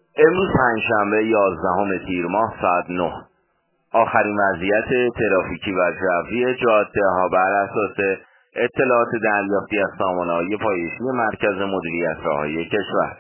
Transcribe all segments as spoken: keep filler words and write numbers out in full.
امروز پنجشنبه یازدهم تیر ماه ساعت نه. آخرین وضعیت ترافیکی و جوی جاده ها بر اساس اطلاعات دریافتی از سامانه‌های پایشی مرکز مدیریت راههای کشور.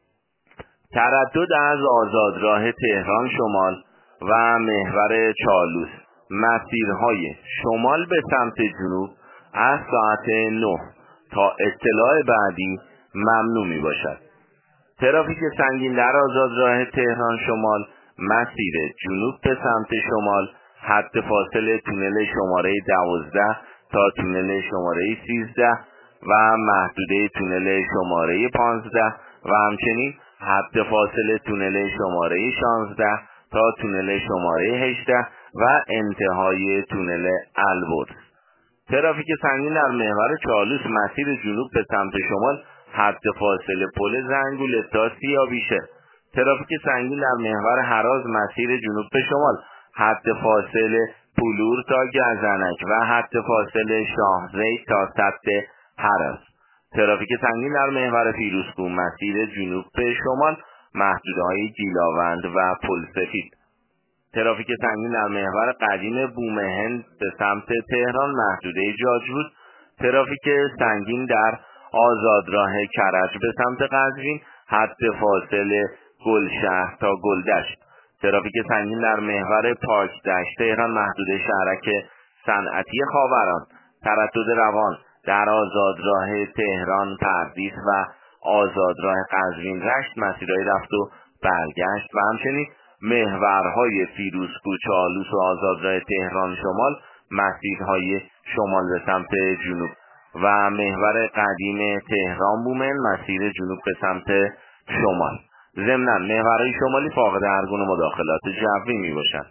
تردد از آزادراه تهران شمال و محور چالوس مسیرهای شمال به سمت جنوب از ساعت نه تا اطلاع بعدی ممنوع می باشد. ترافیک سنگین در آزادراه تهران شمال مسیر جنوب به سمت شمال حد فاصله تونل شماره دوازده تا تونل شماره سیزده و محدوده تونل شماره پانزده و همچنین حد فاصله تونل شماره شانزده تا تونل شماره هجده و انتهای تونل البرز. ترافیک سنگین در محور چالوس مسیر جنوب به سمت شمال حد فاصله پل زنگوله تا سیاویشه. ترافیک سنگین در محور هراز مسیر جنوب به شمال حد فاصله پولور تا گزنک و حد فاصله شاهزید تا سد هراز. ترافیک سنگین در محور فیروزکوه مسیر جنوب به شمال محدوده‌های گیلاوند و پلسفید. ترافیک سنگین در محور قدیم بومهند به سمت تهران محدوده جاجود. ترافیک سنگین در آزادراه کرج به سمت قزوین حد فاصله گلشهر تا گلدشت. ترافیک سنگین در محور پارک دشت تهران محدوده شهرک صنعتی خاوران. تردد روان در آزادراه تهران پردیس و آزادراه قزوین رشت مسیرهای رفت و برگشت و همچنین محورهای فیروزکوه چالوس و آزادراه تهران شمال مسیرهای شمال به سمت جنوب و محور قدیم تهران بومن مسیر جنوب به سمت شمال. ضمناً محورهای شمالی فاقد هر گونه مداخلات جوی می باشند.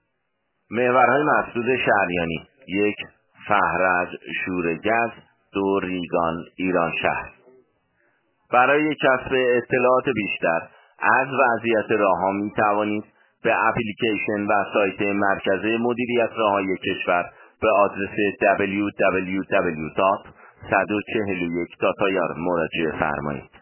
محورهای مسدود شهریانی: یک فهرج شورگز، دو ریگان ایران شهر. برای کسب اطلاعات بیشتر از وضعیت راهها می توانید به اپلیکیشن و سایت مرکز مدیریت راههای کشور به آدرس دبلیو دبلیو دبلیو دات صد و چهل و یک دات آی آر مراجعه فرمایید.